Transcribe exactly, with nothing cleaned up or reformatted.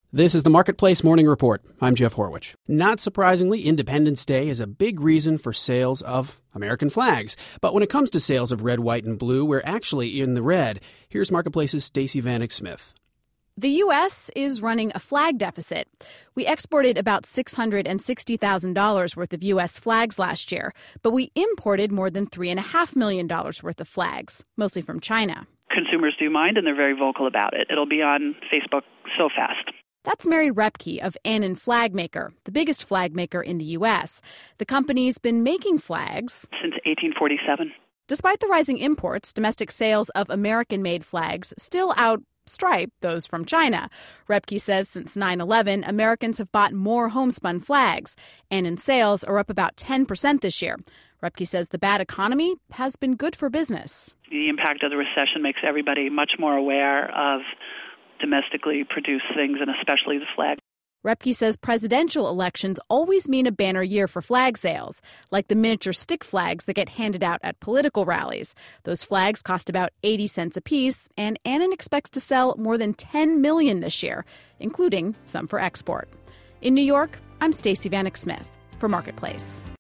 This is the Marketplace Morning Report. I'm Jeff Horwich. Not surprisingly, Independence Day is a big reason for sales of American flags. But when it comes to sales of red, white, and blue, we're actually in the red. Here's Marketplace's Stacey Vanek Smith. The U S is running a flag deficit. We exported about six hundred sixty thousand dollars worth of U S flags last year, but we imported more than three point five million dollars worth of flags, mostly from China. Consumers do mind, and they're very vocal about it. It'll be on Facebook so fast. That's Mary Repke of Annan Flagmaker, the biggest flag maker in the U S. The company's been making flags since eighteen forty-seven. Despite the rising imports, domestic sales of American-made flags still outstrip those from China. Repke says since nine eleven, Americans have bought more homespun flags. Annan sales are up about ten percent this year. Repke says the bad economy has been good for business. The impact of the recession makes everybody much more aware of domestically produced things, and especially the flag. Repke says presidential elections always mean a banner year for flag sales, like the miniature stick flags that get handed out at political rallies. Those flags cost about eighty cents apiece, and Annan expects to sell more than ten million this year, including some for export. In New York, I'm Stacey Vanek Smith for Marketplace.